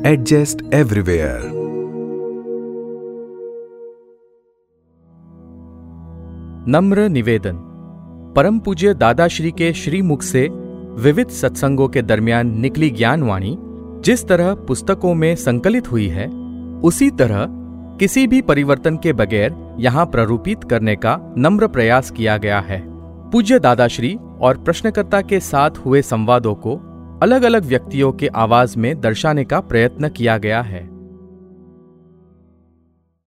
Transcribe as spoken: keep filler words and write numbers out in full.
adjust everywhere. नम्र निवेदन। परम पूज्य दादाश्री के श्रीमुख से विविध सत्संगों के दरमियान निकली ज्ञानवाणी जिस तरह पुस्तकों में संकलित हुई है, उसी तरह किसी भी परिवर्तन के बगैर यहाँ प्ररूपित करने का नम्र प्रयास किया गया है। पूज्य दादाश्री और प्रश्नकर्ता के साथ हुए संवादों को अलग अलग व्यक्तियों के आवाज में दर्शाने का प्रयत्न किया गया है।